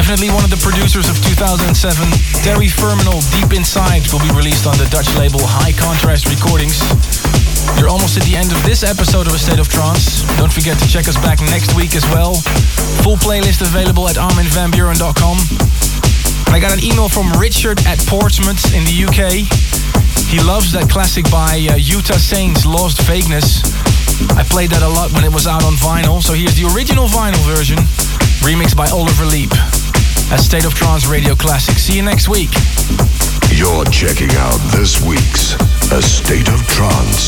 Definitely one of the producers of 2007, Terry Ferminal, Deep Inside, will be released on the Dutch label High Contrast Recordings. You're almost at the end of this episode of A State of Trance. Don't forget to check us back next week as well. Full playlist available at arminvanburen.com. And I got an email from Richard at Portsmouth in the UK. He loves that classic by Utah Saints, Lost Vagueness. I played that a lot when it was out on vinyl, so here's the original vinyl version, remixed by Oliver Leap. A State of Trance Radio Classic. See you next week. You're checking out this week's A State of Trance.